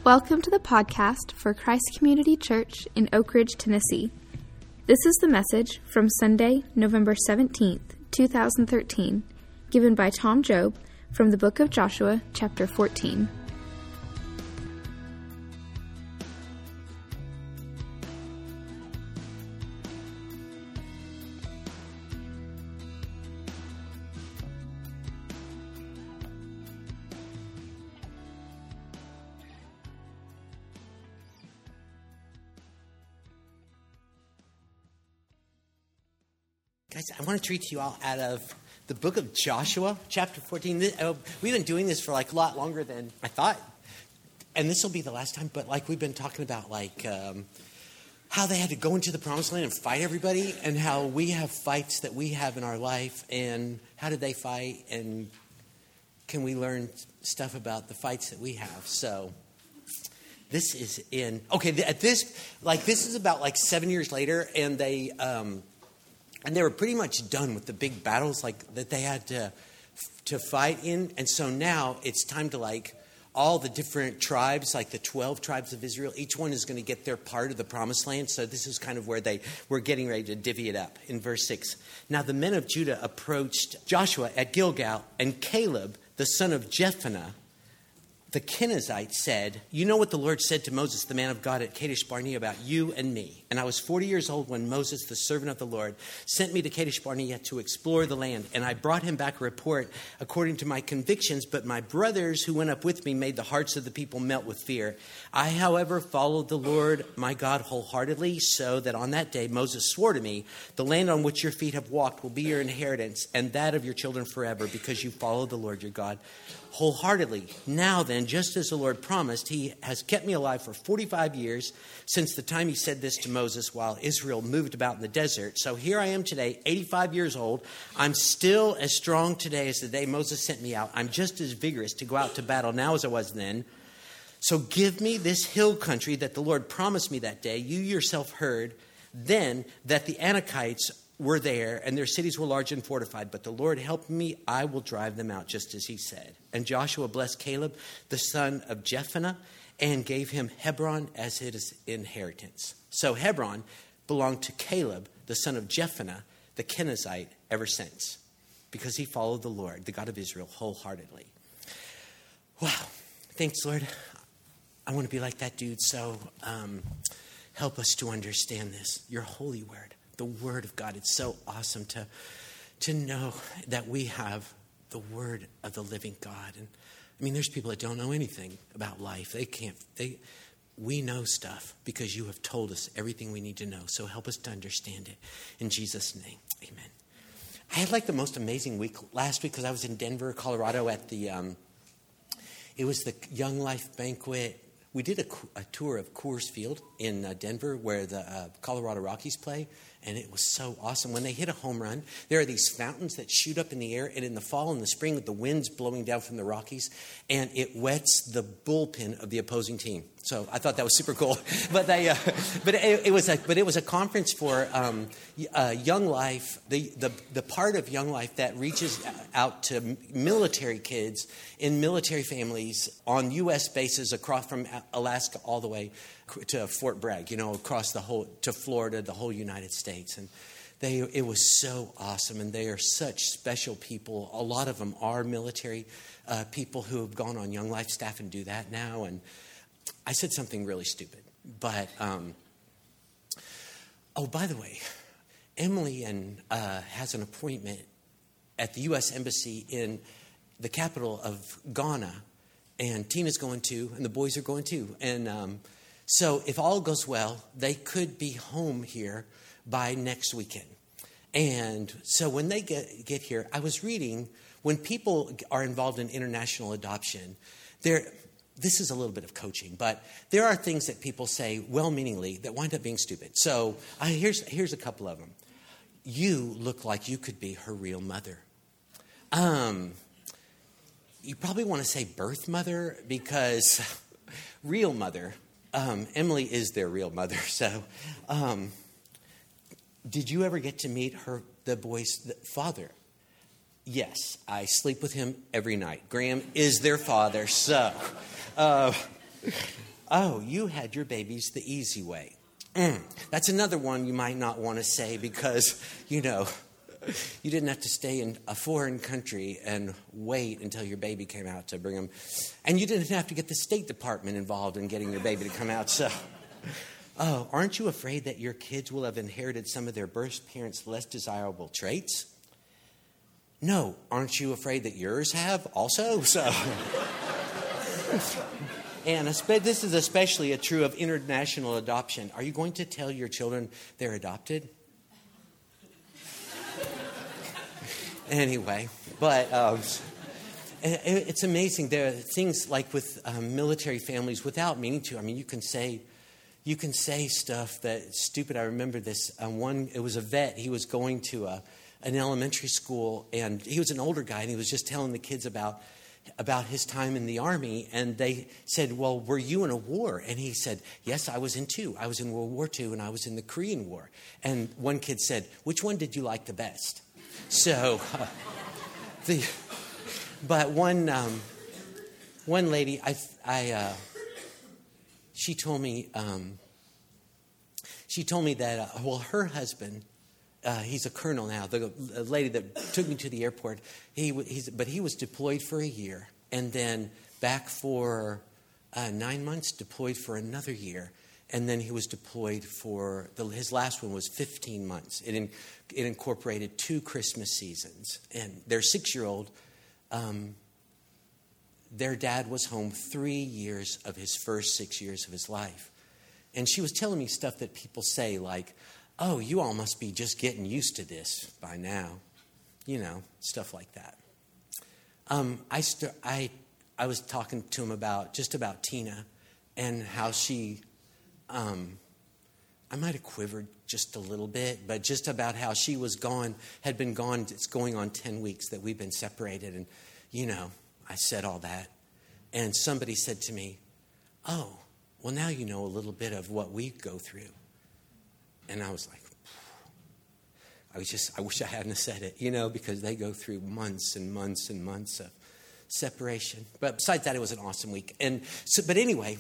Welcome to the podcast for Christ Community Church in Oak Ridge, Tennessee. This is the message from Sunday, November 17th, 2013, given by Tom Job from the book of Joshua, chapter 14. Guys, I want to treat you all out of the book of Joshua, chapter 14. We've been doing this for a lot longer than I thought. And this will be the last time, but we've been talking about how they had to go into the promised land and fight everybody, and how we have fights that we have in our life, and how did they fight, and can we learn stuff about the fights that we have. So this is this is about 7 years later, and they were pretty much done with the big battles that they had to fight in. And so now it's time to all the different tribes, the 12 tribes of Israel, each one is going to get their part of the promised land. So this is kind of where they were getting ready to divvy it up in verse 6. Now the men of Judah approached Joshua at Gilgal, and Caleb, the son of Jephunneh, the Kenizzite, said, "You know what the Lord said to Moses, the man of God, at Kadesh Barnea about you and me. And I was 40 years old when Moses, the servant of the Lord, sent me to Kadesh Barnea to explore the land. And I brought him back a report according to my convictions. But my brothers who went up with me made the hearts of the people melt with fear. I, however, followed the Lord my God wholeheartedly, so that on that day Moses swore to me, the land on which your feet have walked will be your inheritance, and that of your children forever, because you followed the Lord your God wholeheartedly. Now then, just as the Lord promised, he has kept me alive for 45 years since the time he said this to Moses while Israel moved about in the desert. So here I am today, 85 years old. I'm still as strong today as the day Moses sent me out. I'm just as vigorous to go out to battle now as I was then. So give me this hill country that the Lord promised me that day. You yourself heard then that the Anakites were there, and their cities were large and fortified. But the Lord helped me. I will drive them out, just as he said." And Joshua blessed Caleb, the son of Jephunneh, and gave him Hebron as his inheritance. So Hebron belonged to Caleb, the son of Jephunneh, the Kenizzite, ever since, because he followed the Lord, the God of Israel, wholeheartedly. Wow. Thanks, Lord. I want to be like that dude, so help us to understand this, your holy word. The word of God. It's so awesome to know that we have the word of the living God. And there's people that don't know anything about life. We know stuff because you have told us everything we need to know. So help us to understand it. In Jesus' name, amen. I had the most amazing week last week because I was in Denver, Colorado at it was the Young Life Banquet. We did a tour of Coors Field in Denver where the Colorado Rockies play, and it was so awesome. When they hit a home run, there are these fountains that shoot up in the air, and in the fall and the spring, the wind's blowing down from the Rockies, and it wets the bullpen of the opposing team. So I thought that was super cool. But it was a conference for Young Life, the part of Young Life that reaches out to military kids in military families on U.S. bases across from Alaska all the way to Fort Bragg, across to Florida, the whole United States. And it was so awesome, and they are such special people. A lot of them are military people who have gone on Young Life staff and do that now. And I said something really stupid, but by the way, Emily has an appointment at the U.S. Embassy in the capital of Ghana, and Tina's going too, and the boys are going too. And so if all goes well, they could be home here by next weekend. And so when they get here, I was reading, when people are involved in international adoption, this is a little bit of coaching, but there are things that people say well-meaningly that wind up being stupid. So here's a couple of them. You look like you could be her real mother. You probably want to say birth mother, because real mother, Emily is their real mother. So did you ever get to meet the boy's father? Yes, I sleep with him every night. Graham is their father. So Oh, you had your babies the easy way. That's another one you might not want to say because, you didn't have to stay in a foreign country and wait until your baby came out to bring them. And you didn't have to get the State Department involved in getting your baby to come out. So, aren't you afraid that your kids will have inherited some of their birth parents' less desirable traits? No, aren't you afraid that yours have also? So, and this is especially true of international adoption. Are you going to tell your children they're adopted? Anyway, but it's amazing. There are things like with military families without meaning to. I mean, you can say stuff that's stupid. I remember this one. It was a vet. He was going to an elementary school, and he was an older guy, and he was just telling the kids about his time in the Army. And they said, well, were you in a war? And he said, yes, I was in two. I was in World War II, and I was in the Korean War. And one kid said, which one did you like the best? So, but one lady, she told me that her husband, he's a colonel now. The lady that took me to the airport, he was deployed for a year, and then back for 9 months, deployed for another year. And then he was deployed for, his last one was 15 months. It incorporated 2 Christmas seasons. And their 6-year-old, their dad was home 3 years of his first 6 years of his life. And she was telling me stuff that people say like, oh, you all must be just getting used to this by now. Stuff like that. I was talking to him about Tina and how she... I might have quivered just a little bit, but just about how she had been gone. It's going on 10 weeks that we've been separated. And, I said all that. And somebody said to me, oh, well, now you know a little bit of what we go through. And I was like, I wish I hadn't said it, because they go through months and months and months of separation. But besides that, it was an awesome week. And so, but anyway,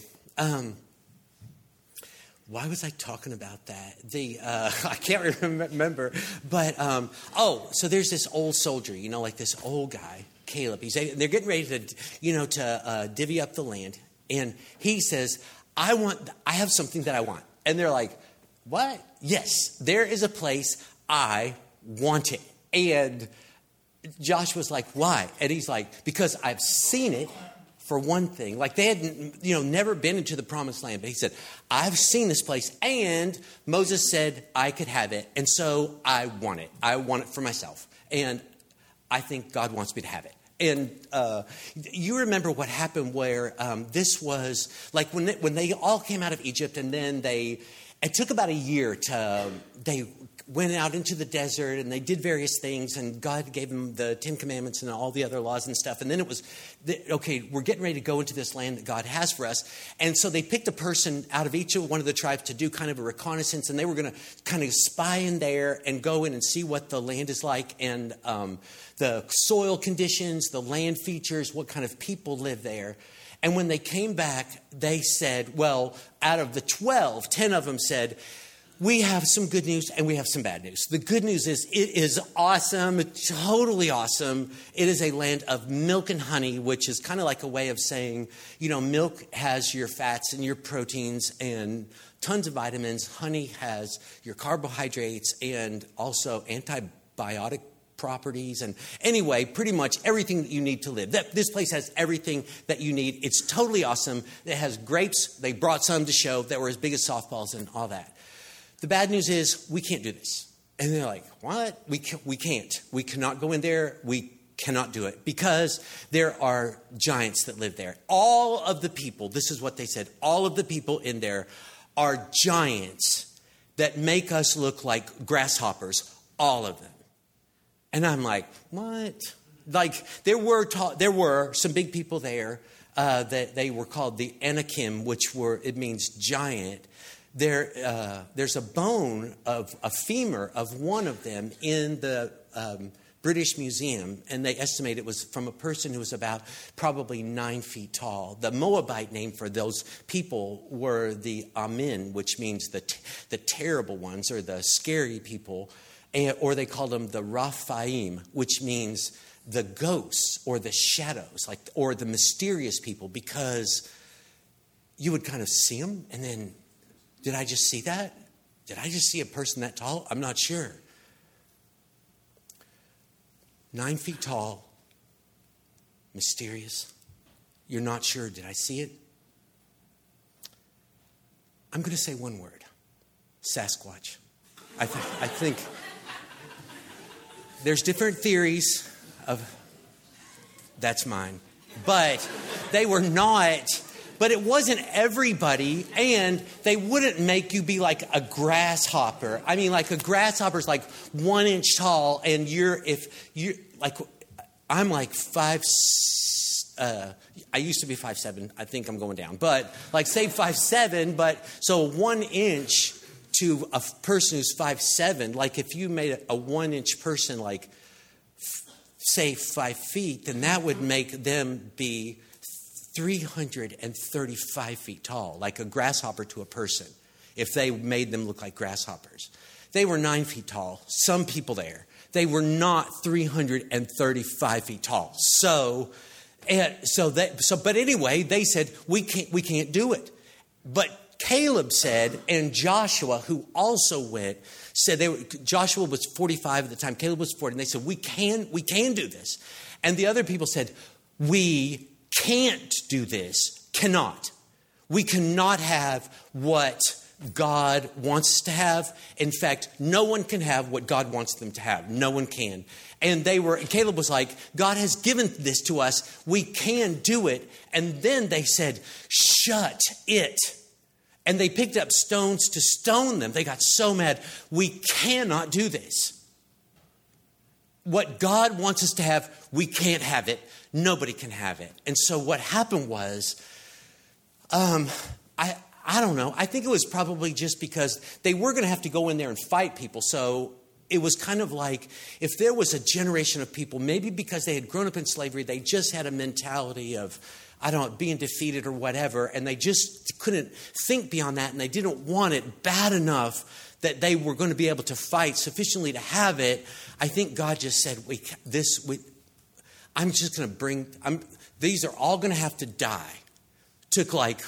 why was I talking about that? I can't remember. But, so there's this old soldier, like this old guy, Caleb. They're getting ready to divvy up the land. And he says, I have something that I want. And they're like, what? Yes, there is a place I want it. And Josh was like, why? And he's like, because I've seen it. For one thing, like they had, never been into the promised land. But he said, I've seen this place, and Moses said I could have it, and so I want it. I want it for myself, and I think God wants me to have it. And you remember what happened where this was like when they all came out of Egypt, and then it took about a year they went out into the desert and they did various things, and God gave them the 10 Commandments and all the other laws and stuff. And then it was, okay, we're getting ready to go into this land that God has for us. And so they picked a person out of each one of the tribes to do kind of a reconnaissance, and they were going to kind of spy in there and go in and see what the land is like, and the soil conditions, the land features, what kind of people live there. And when they came back, they said, well, out of the 12, 10 of them said, we have some good news and we have some bad news. The good news is it is awesome, totally awesome. It is a land of milk and honey, which is kind of like a way of saying, milk has your fats and your proteins and tons of vitamins. Honey has your carbohydrates and also antibiotic properties. And anyway, pretty much everything that you need to live. This place has everything that you need. It's totally awesome. It has grapes. They brought some to show that were as big as softballs and all that. The bad news is we can't do this. And they're like, what? We can't. We cannot go in there. We cannot do it because there are giants that live there. All of the people, this is what they said, all of the people in there are giants that make us look like grasshoppers, all of them. And I'm like, what? Like there were some big people there that they were called the Anakim, it means giant. There's a bone of a femur of one of them in the British Museum, and they estimate it was from a person who was about probably 9 feet tall. The Moabite name for those people were the Amin, which means the terrible ones or the scary people, or they called them the Raphaim, which means the ghosts or the shadows, or the mysterious people, because you would kind of see them and then, did I just see that? Did I just see a person that tall? I'm not sure. 9 feet tall, mysterious. You're not sure. Did I see it? I'm going to say one word. Sasquatch. I think there's different theories of that's mine. But they were not, but it wasn't everybody, and they wouldn't make you be like a grasshopper. I mean, like a grasshopper's like 1 inch tall, and I'm like 5. I used to be 5'7". I think I'm going down, but like say 5'7". But so 1 inch to a person who's 5'7", like if you made a 1 inch person like say 5 feet, then that would make them be 335 feet tall, like a grasshopper to a person, if they made them look like grasshoppers. They were 9 feet tall. Some people there, they were not 335 feet tall. But anyway, they said, we can't do it. But Caleb said, and Joshua, who also went, said Joshua was 45 at the time, Caleb was 40, and they said, we can do this. And the other people said, we can't do this, cannot. We cannot have what God wants us to have. In fact, no one can have what God wants them to have. No one can. And Caleb was like, God has given this to us. We can do it. And then they said, shut it. And they picked up stones to stone them. They got so mad. We cannot do this. What God wants us to have, we can't have it. Nobody can have it. And so what happened was, I don't know. I think it was probably just because they were going to have to go in there and fight people. So it was kind of like if there was a generation of people, maybe because they had grown up in slavery, they just had a mentality of, I don't know, being defeated or whatever. And they just couldn't think beyond that. And they didn't want it bad enough that they were going to be able to fight sufficiently to have it. I think God just said, I'm just going to these are all going to have to die. Took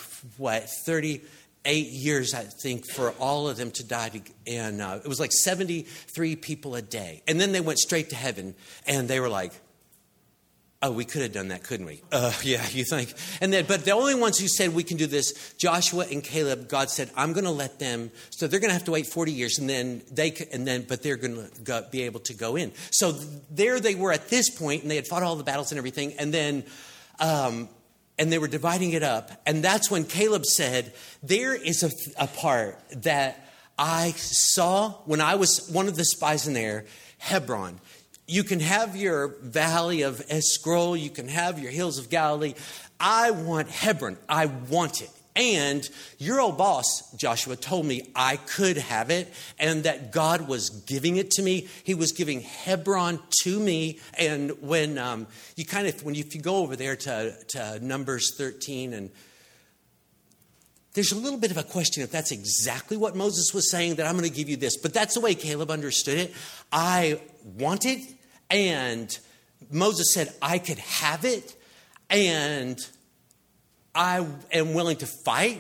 38 years, I think, for all of them to die. And it was like 73 people a day. And then they went straight to heaven. And they were like, oh, we could have done that, couldn't we? Yeah, you think? But the only ones who said we can do this, Joshua and Caleb, God said, I'm going to let them. So they're going to have to wait 40 years, but they're going to be able to go in. So there they were at this point, and they had fought all the battles and everything, and then. And they were dividing it up. And that's when Caleb said, there is a part that I saw when I was one of the spies in there, Hebron. You can have your valley of Escroll. You can have your hills of Galilee. I want Hebron. I want it. And your old boss, Joshua, told me I could have it and that God was giving it to me. He was giving Hebron to me. And when if you go over there to Numbers 13, and there's a little bit of a question if that's exactly what Moses was saying, that I'm going to give you this. But that's the way Caleb understood it. I want it. And Moses said I could have it. And I am willing to fight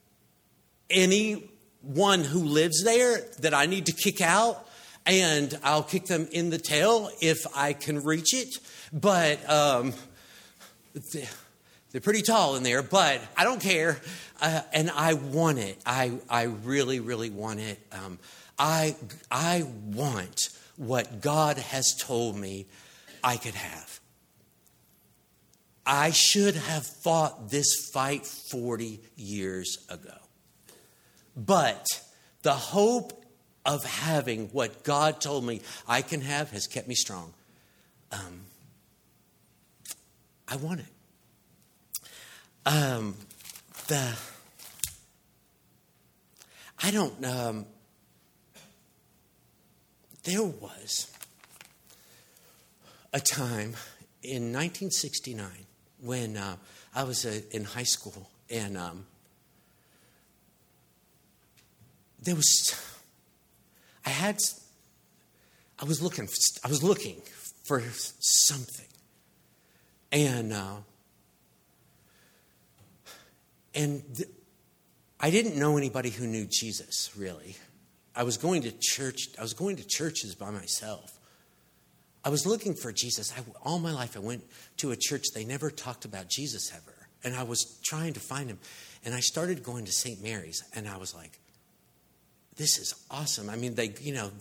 anyone who lives there that I need to kick out, and I'll kick them in the tail if I can reach it. But they're pretty tall in there, but I don't care. And I want it. I really, really want it. I want what God has told me I could have. I should have fought this fight 40 years ago. But the hope of having what God told me I can have has kept me strong. I want it. a time in 1969 when I was in high school, and I was looking for something, and I didn't know anybody who knew Jesus, really. I was going to churches by myself. I was looking for Jesus. All my life I went to a church. They never talked about Jesus ever. And I was trying to find him. And I started going to St. Mary's. And I was like, this is awesome. I mean, they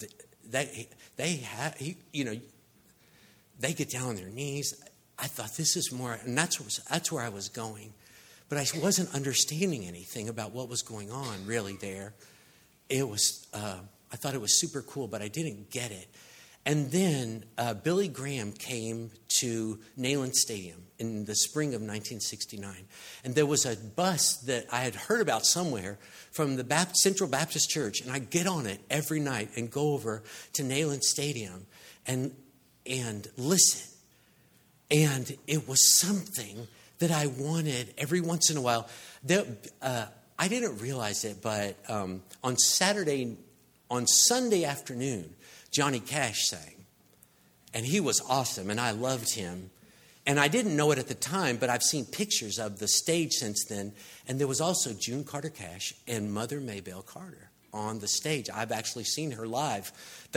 get down on their knees. I thought this is more, and that's where I was going. But I wasn't understanding anything about what was going on really there. It was, I thought it was super cool, but I didn't get it. And then Billy Graham came to Neyland Stadium in the spring of 1969. And there was a bus that I had heard about somewhere from the Central Baptist Church. And I get on it every night and go over to Neyland Stadium and listen. And it was something that I wanted every once in a while. I didn't realize it, but on Sunday afternoon, Johnny Cash sang. And he was awesome, and I loved him. And I didn't know it at the time, but I've seen pictures of the stage since then. And there was also June Carter Cash and Mother Maybelle Carter on the stage. I've actually seen her live.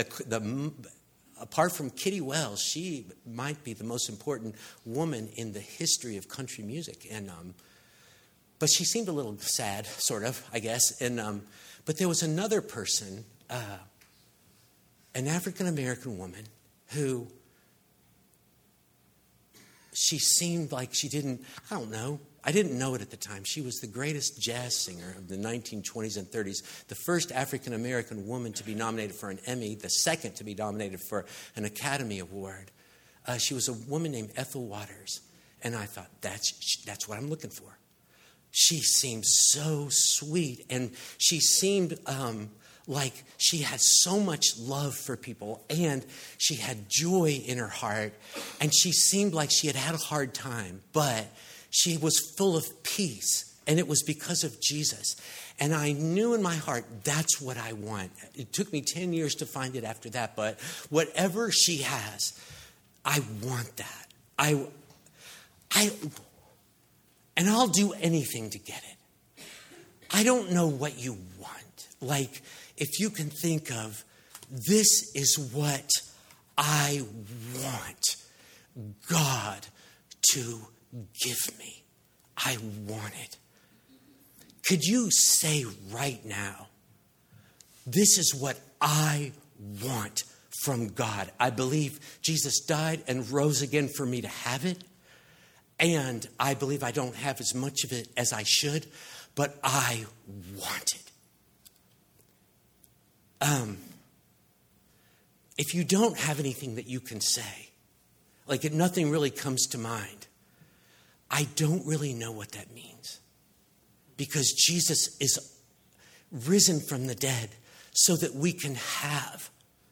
Apart from Kitty Wells, she might be the most important woman in the history of country music. And but she seemed a little sad, sort of, I guess. And but there was another person, an African-American woman, who she seemed like she didn't, I don't know. I didn't know it at the time. She was the greatest jazz singer of the 1920s and 30s, the first African-American woman to be nominated for an Emmy, the second to be nominated for an Academy Award. She was a woman named Ethel Waters. And I thought, that's what I'm looking for. She seemed so sweet, and she seemed like she had so much love for people, and she had joy in her heart, and she seemed like she had had a hard time, but she was full of peace, and it was because of Jesus. And I knew in my heart, that's what I want. It took me 10 years to find it after that, but whatever she has, I want that. And I'll do anything to get it. I don't know what you want. Like, if you can think of, this is what I want God to give me. I want it. Could you say right now, this is what I want from God? I believe Jesus died and rose again for me to have it. And I believe I don't have as much of it as I should, but I want it. If you don't have anything that you can say, like if nothing really comes to mind, I don't really know what that means. Because Jesus is risen from the dead so that we can have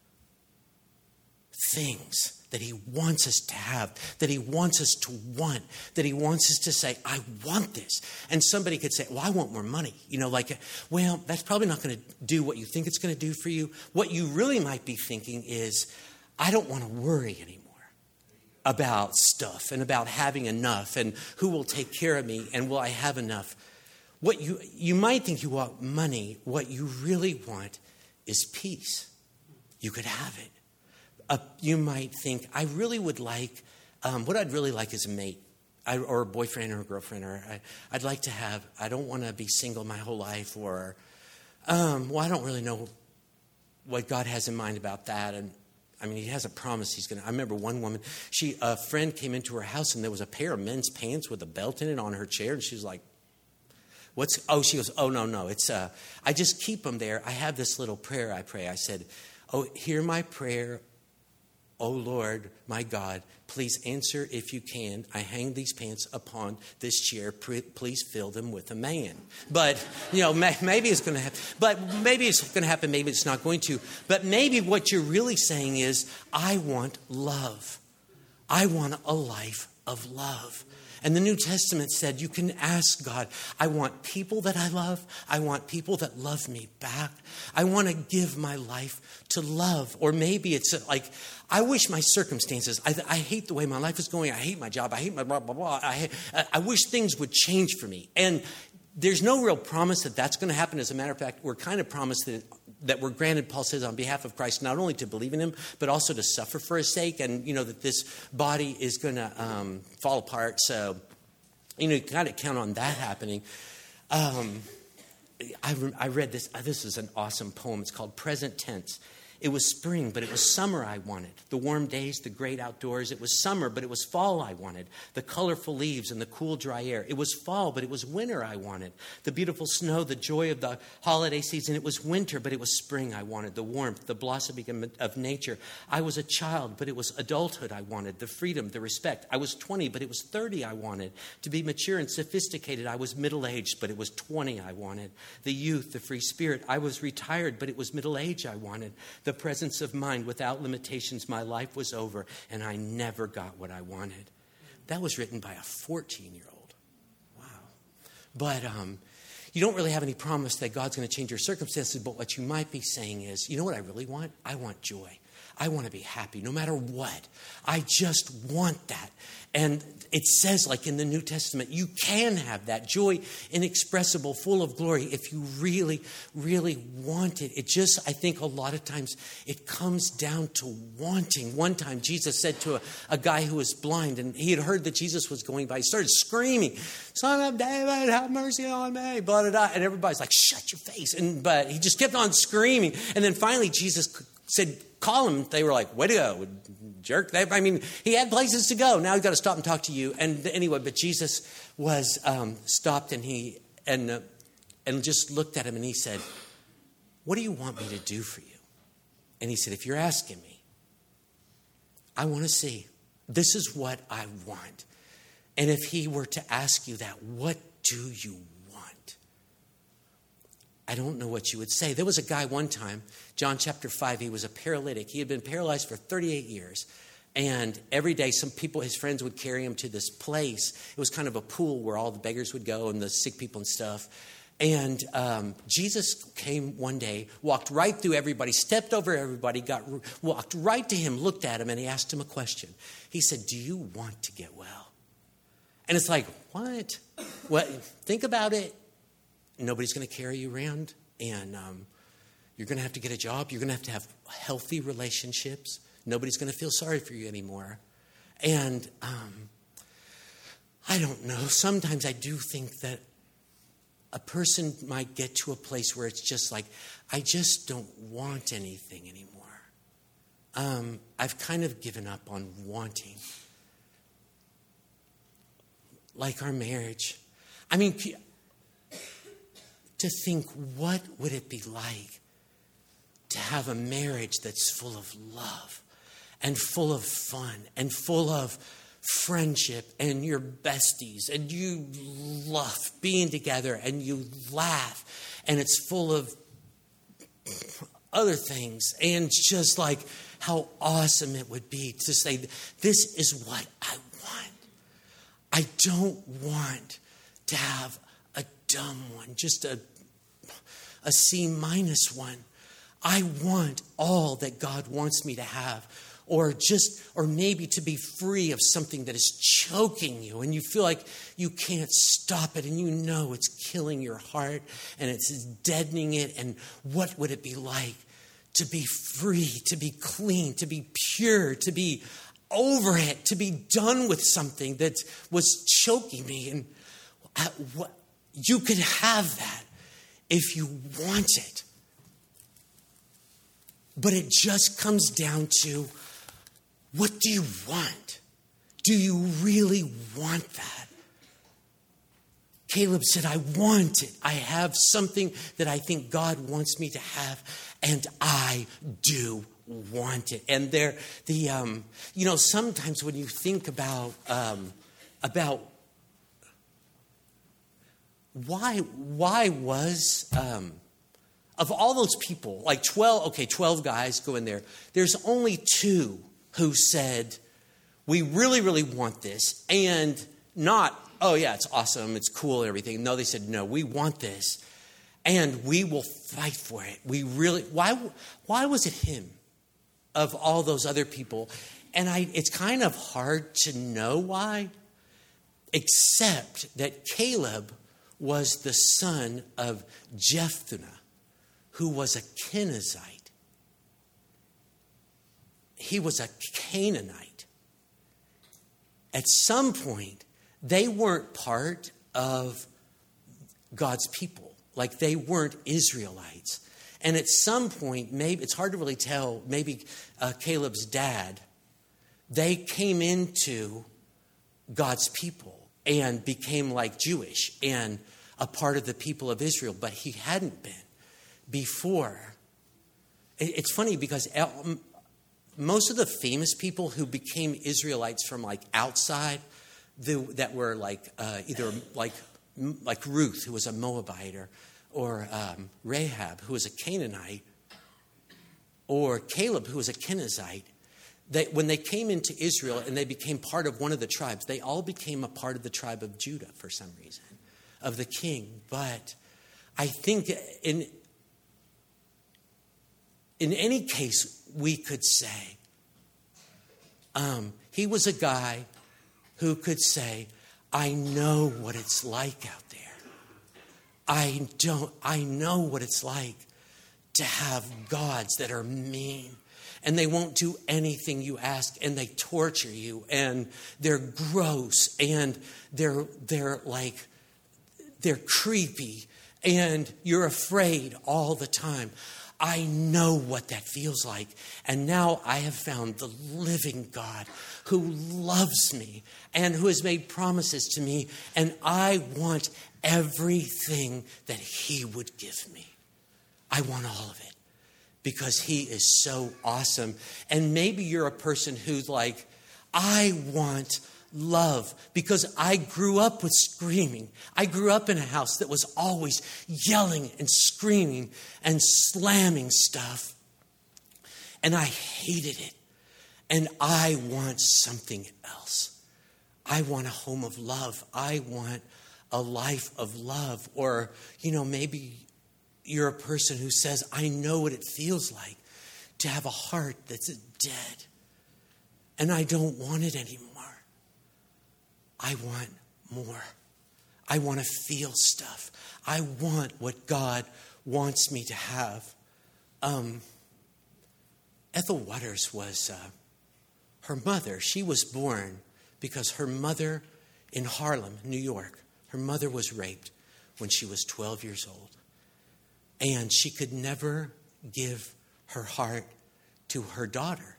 things that he wants us to have, that he wants us to want, that he wants us to say, I want this. And somebody could say, well, I want more money. Well, that's probably not going to do what you think it's going to do for you. What you really might be thinking is, I don't want to worry anymore about stuff and about having enough and who will take care of me and will I have enough. What you might think you want money. What you really want is peace. You could have it. You might think, I really would like, what I'd really like is a mate, or a boyfriend or a girlfriend, or I'd like to have, I don't want to be single my whole life, or, I don't really know what God has in mind about that. And I mean, he has a promise he's going to, I remember one woman, a friend came into her house and there was a pair of men's pants with a belt in it on her chair. And she was like, she goes, no, it's, I just keep them there. I have this little prayer I pray. I said, hear my prayer. Oh, Lord, my God, please answer if you can. I hang these pants upon this chair. Please fill them with a man. But, maybe it's going to happen. But maybe it's going to happen. Maybe it's not going to. But maybe what you're really saying is, I want love. I want a life of love. And the New Testament said, you can ask God, I want people that I love. I want people that love me back. I want to give my life to love. Or maybe it's like, I wish my circumstances, I hate the way my life is going. I hate my job. I hate my blah, blah, blah. I wish things would change for me. And there's no real promise that that's going to happen. As a matter of fact, we're kind of promised that we're granted, Paul says, on behalf of Christ, not only to believe in him, but also to suffer for his sake. And, that this body is going to fall apart. So, you got to count on that happening. I read this. This is an awesome poem. It's called Present Tense. It was spring, but it was summer I wanted. The warm days, the great outdoors. It was summer, but it was fall I wanted. The colorful leaves and the cool, dry air. It was fall, but it was winter I wanted. The beautiful snow, the joy of the holiday season. It was winter, but it was spring I wanted. The warmth, the blossoming of nature. I was a child, but it was adulthood I wanted. The freedom, the respect. I was 20, but it was 30 I wanted. To be mature and sophisticated, I was middle-aged, but it was 20 I wanted. The youth, the free spirit. I was retired, but it was middle age I wanted. The presence of mind without limitations. My life was over, and I never got what I wanted. That was written by a 14-year-old. Wow. But you don't really have any promise that God's going to change your circumstances, but what you might be saying is, you know what I really want? I want joy. I want to be happy no matter what. I just want that. And it says, like in the New Testament, you can have that joy inexpressible, full of glory, if you really, really want it. It just, I think a lot of times it comes down to wanting. One time Jesus said to a guy who was blind, and he had heard that Jesus was going by. He started screaming, "Son of David, have mercy on me," blah, blah, blah. And everybody's like, "Shut your face." But he just kept on screaming. And then finally Jesus said, "Call him." They were like, "Way to go, jerk." He had places to go. Now he's got to stop and talk to you. And anyway, but Jesus was stopped, and he just looked at him, and he said, "What do you want me to do for you?" And he said, "If you're asking me, I want to see. This is what I want." And if he were to ask you that, what do you want? I don't know what you would say. There was a guy one time, John chapter 5, he was a paralytic. He had been paralyzed for 38 years. And every day, some people, his friends, would carry him to this place. It was kind of a pool where all the beggars would go and the sick people and stuff. And Jesus came one day, walked right through everybody, stepped over everybody, walked right to him, looked at him, and he asked him a question. He said, "Do you want to get well?" And it's like, what? Well, think about it. Nobody's going to carry you around, and you're going to have to get a job. You're going to have healthy relationships. Nobody's going to feel sorry for you anymore. And I don't know. Sometimes I do think that a person might get to a place where it's just like, I just don't want anything anymore. I've kind of given up on wanting. Like our marriage. To think, what would it be like to have a marriage that's full of love and full of fun and full of friendship and your besties and you love being together and you laugh and it's full of other things, and just like how awesome it would be to say, this is what I want. I don't want to have a dumb one, just a C- one. I want all that God wants me to have, or maybe to be free of something that is choking you and you feel like you can't stop it, and you know it's killing your heart and it's deadening it. And what would it be like to be free, to be clean, to be pure, to be over it, to be done with something that was choking me? And you could have that if you want it. But it just comes down to, what do you want? Do you really want that? Caleb said, I want it. I have something that I think God wants me to have, and I do want it. And sometimes when you think about why was of all those people, like 12 guys go in there, there's only 2 who said, we really, really want this. And not, oh yeah, it's awesome, it's cool and everything. No, they said, no, we want this. And we will fight for it. We really, why was it him of all those other people? And it's kind of hard to know why, except that Caleb was the son of Jephthah, who was a Kenizzite. He was a Canaanite. At some point, they weren't part of God's people. Like they weren't Israelites. And at some point, maybe it's hard to really tell, maybe Caleb's dad, they came into God's people and became like Jewish and a part of the people of Israel, but he hadn't been before. It's funny because most of the famous people who became Israelites from like outside, that were like either like Ruth, who was a Moabite, or Rahab, who was a Canaanite, or Caleb, who was a Kenizzite, when they came into Israel and they became part of one of the tribes, they all became a part of the tribe of Judah for some reason, of the king. But I think in any case, we could say he was a guy who could say, I know what it's like out there. I know what it's like to have gods that are mean and they won't do anything you ask and they torture you and they're gross and they're creepy and you're afraid all the time. I know what that feels like. And now I have found the living God who loves me and who has made promises to me. And I want everything that he would give me. I want all of it because he is so awesome. And maybe you're a person who's like, I want love because I grew up with screaming. I grew up in a house that was always yelling and screaming and slamming stuff. And I hated it. And I want something else. I want a home of love. I want a life of love. Or, maybe you're a person who says, I know what it feels like to have a heart that's dead. And I don't want it anymore. I want more. I want to feel stuff. I want what God wants me to have. Ethel Waters was her mother. She was born because her mother in Harlem, New York, her mother was raped when she was 12 years old. And she could never give her heart to her daughter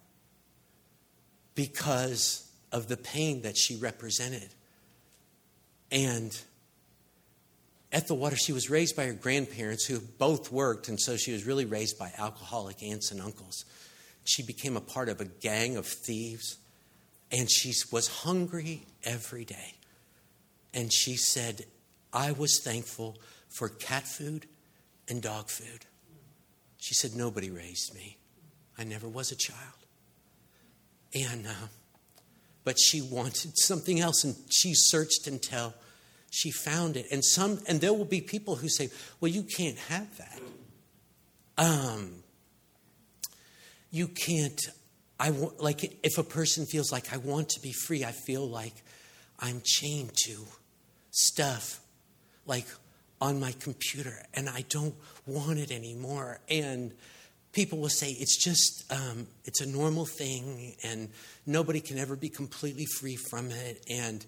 because of the pain that she represented. And Ethel Waters, she was raised by her grandparents who both worked, and so she was really raised by alcoholic aunts and uncles. She became a part of a gang of thieves, and she was hungry every day. And she said, I was thankful for cat food and dog food. She said, nobody raised me. I never was a child. And but she wanted something else, and she searched until she found it. And there will be people who say, well, you can't have that. You can't, if a person feels like I want to be free, I feel like I'm chained to stuff like on my computer and I don't want it anymore. And people will say it's just, it's a normal thing and nobody can ever be completely free from it. And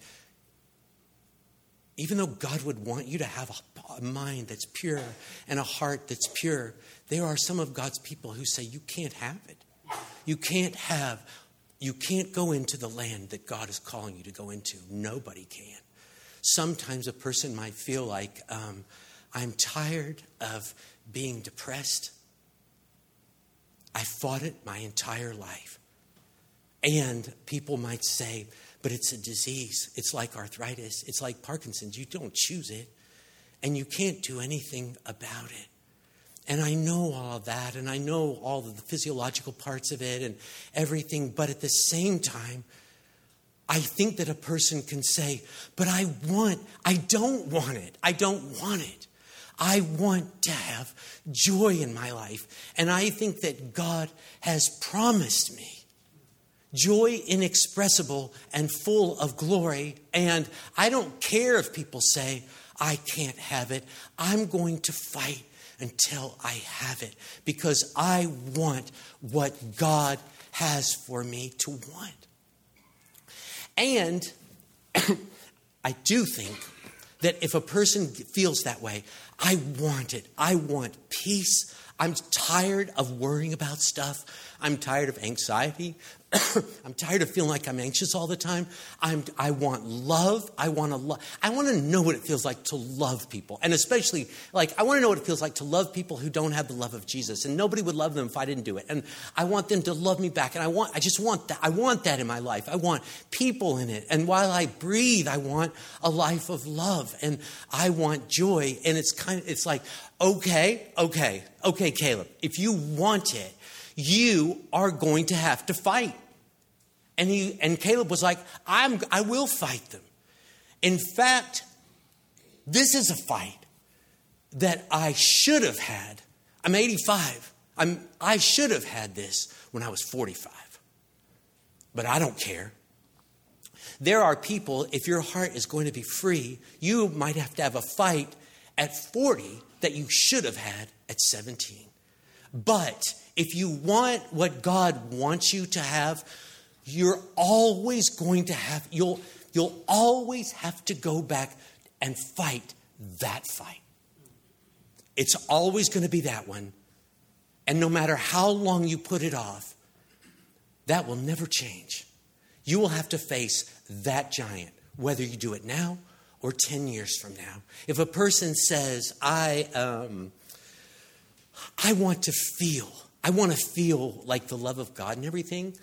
even though God would want you to have a mind that's pure and a heart that's pure, there are some of God's people who say you can't have it. You can't go into the land that God is calling you to go into. Nobody can. Sometimes a person might feel like, I'm tired of being depressed. I fought it my entire life. And people might say, but it's a disease. It's like arthritis. It's like Parkinson's. You don't choose it. And you can't do anything about it. And I know all of that. And I know all of the physiological parts of it and everything. But at the same time, I think that a person can say, but I don't want it. I don't want it. I want to have joy in my life. And I think that God has promised me joy inexpressible and full of glory. And I don't care if people say, I can't have it. I'm going to fight until I have it, because I want what God has for me to want. And I do think that if a person feels that way, I want it. I want peace. I'm tired of worrying about stuff. I'm tired of anxiety. I'm tired of feeling like I'm anxious all the time. I want love. I want to know what it feels like to love people. And especially, I want to know what it feels like to love people who don't have the love of Jesus. And nobody would love them if I didn't do it. And I want them to love me back. And I just want that. I want that in my life. I want people in it. And while I breathe, I want a life of love. And I want joy. And it's like, okay, Caleb, if you want it, you are going to have to fight. And Caleb was like, I will fight them. In fact, this is a fight that I should have had. I'm 85. I should have had this when I was 45. But I don't care. There are people, if your heart is going to be free, you might have to have a fight at 40 that you should have had at 17. But if you want what God wants you to have, you're always going to have, you'll always have to go back and fight that fight. It's always going to be that one. And no matter how long you put it off, that will never change. You will have to face that giant, whether you do it now or 10 years from now. If a person says, I want to feel like the love of God and everything,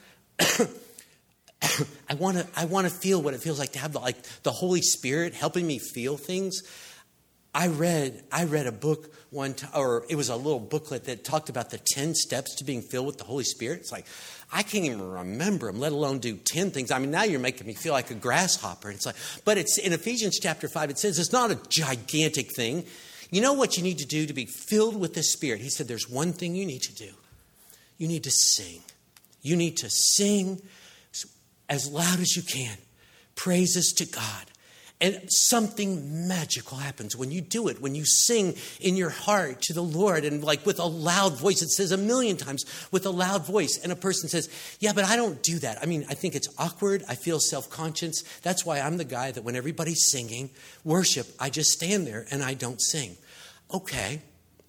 I want to feel what it feels like to have the Holy Spirit helping me feel things. I read a book one time, or it was a little booklet that talked about the 10 steps to being filled with the Holy Spirit. It's like, I can't even remember them, let alone do 10 things. I mean, now you're making me feel like a grasshopper. It's like, but it's in Ephesians chapter 5, it says it's not a gigantic thing. You know what you need to do to be filled with the Spirit? He said there's one thing you need to do. You need to sing. You need to sing as loud as you can, praises to God. And something magical happens when you do it, when you sing in your heart to the Lord and with a loud voice. It says 1,000,000 times with a loud voice. And a person says, yeah, but I don't do that. I mean, I think it's awkward. I feel self-conscious. That's why I'm the guy that when everybody's singing worship, I just stand there and I don't sing. Okay.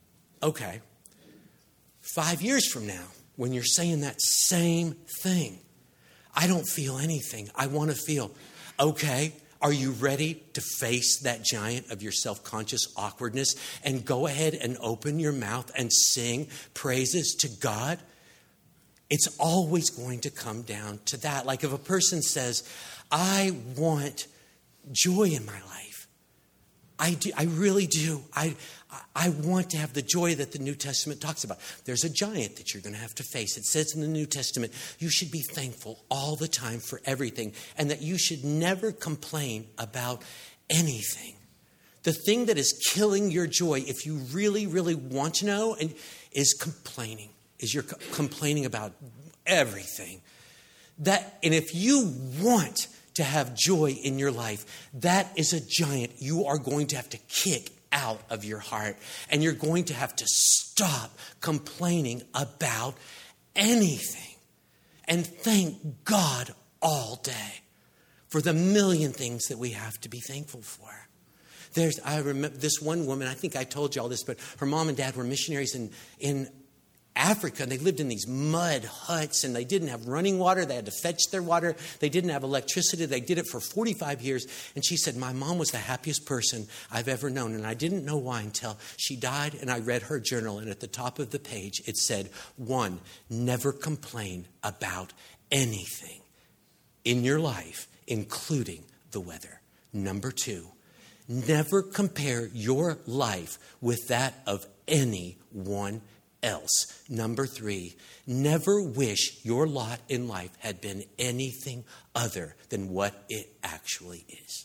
5 years from now, when you're saying that same thing, I don't feel anything. I want to feel. Okay, are you ready to face that giant of your self-conscious awkwardness and go ahead and open your mouth and sing praises to God? It's always going to come down to that. Like if a person says, I want joy in my life. I really do. I want to have the joy that the New Testament talks about. There's a giant that you're going to have to face. It says in the New Testament, you should be thankful all the time for everything, and that you should never complain about anything. The thing that is killing your joy, if you really, really want to know, is complaining. Is you're complaining about everything. And if you want to have joy in your life, that is a giant you are going to have to kick out of your heart. And you're going to have to stop complaining about anything. And thank God all day for the 1,000,000 things that we have to be thankful for. I remember this one woman, I think I told you all this, but her mom and dad were missionaries in Africa, and they lived in these mud huts, and they didn't have running water. They had to fetch their water. They didn't have electricity. They did it for 45 years. And she said, my mom was the happiest person I've ever known. And I didn't know why until she died, and I read her journal. And at the top of the page, it said, 1, never complain about anything in your life, including the weather. Number 2, never compare your life with that of anyone else. Number 3, never wish your lot in life had been anything other than what it actually is.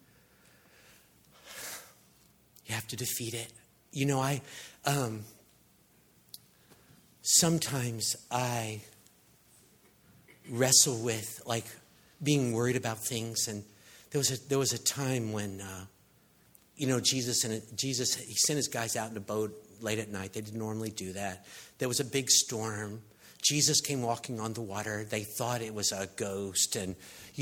You have to defeat it. You know, sometimes I wrestle with like being worried about things, and there was a time when Jesus he sent his guys out in a boat late at night. They didn't normally do that. There was a big storm. Jesus came walking on the water. They thought it was a ghost, and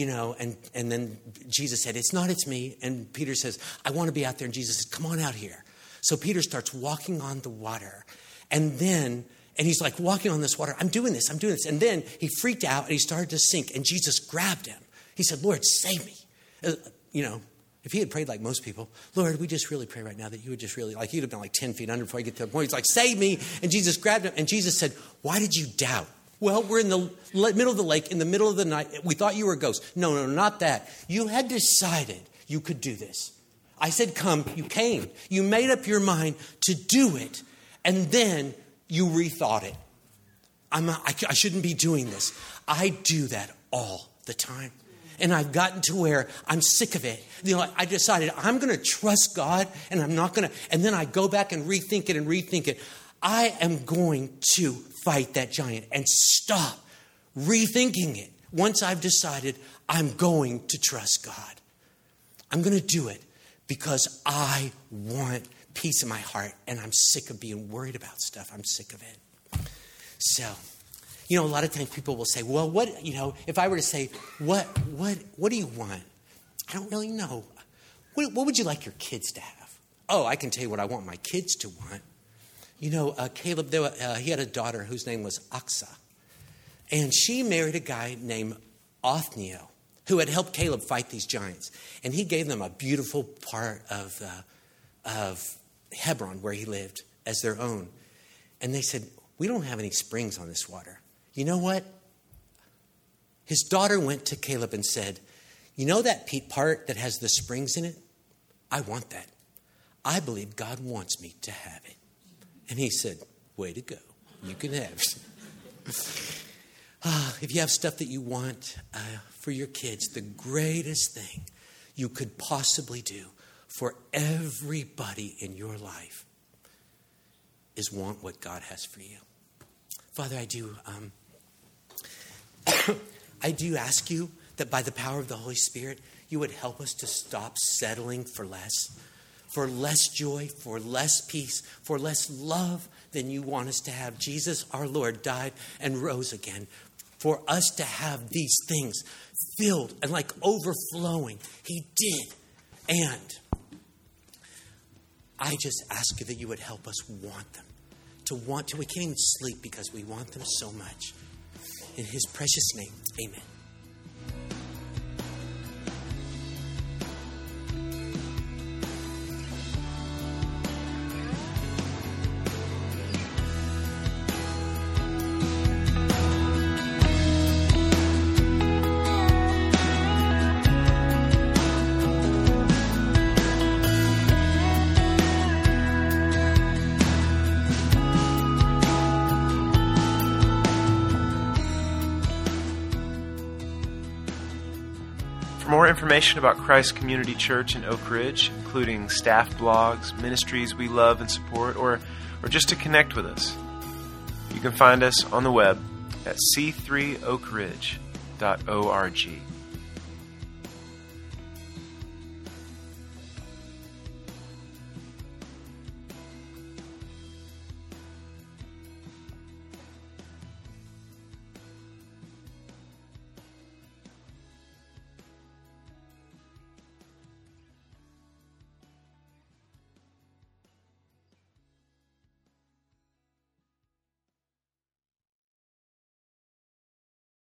then Jesus said, "It's not, it's me." And Peter says, "I want to be out there." And Jesus says, "Come on out here." So Peter starts walking on the water, and he's like walking on this water. I'm doing this. And then he freaked out and he started to sink, and Jesus grabbed him. He said, "Lord, save me." If he had prayed like most people, "Lord, we just really pray right now that you would just really," like he'd have been like 10 feet under before he get to the point. He's like, "Save me." And Jesus grabbed him, and Jesus said, "Why did you doubt?" "Well, we're in the middle of the lake, in the middle of the night. We thought you were a ghost." No, not that. You had decided you could do this. I said, "Come," you came. You made up your mind to do it, and then you rethought it. I shouldn't be doing this. I do that all the time. And I've gotten to where I'm sick of it. I decided I'm going to trust God, and I'm not going to. And then I go back and rethink it. I am going to fight that giant and stop rethinking it. Once I've decided I'm going to trust God, I'm going to do it because I want peace in my heart, and I'm sick of being worried about stuff. I'm sick of it. So, a lot of times people will say, "Well, what, if I were to say, what do you want?" I don't really know. What would you like your kids to have? Oh, I can tell you what I want my kids to want. Caleb, he had a daughter whose name was Aksa. And she married a guy named Othniel, who had helped Caleb fight these giants. And he gave them a beautiful part of Hebron, where he lived, as their own. And they said, "We don't have any springs on this water." You know what? His daughter went to Caleb and said, "You know that part that has the springs in it? I want that. I believe God wants me to have it." And he said, "Way to go. You can have it." If you have stuff that you want for your kids, the greatest thing you could possibly do for everybody in your life is want what God has for you. Father, I do ask you that by the power of the Holy Spirit, you would help us to stop settling for less joy, for less peace, for less love than you want us to have. Jesus, our Lord, died and rose again for us to have these things filled and like overflowing. He did. And I just ask you that you would help us want them. We can't even sleep because we want them so much. In his precious name, amen. For more information about Christ Community Church in Oak Ridge, including staff blogs, ministries we love and support, or just to connect with us, you can find us on the web at c3oakridge.org.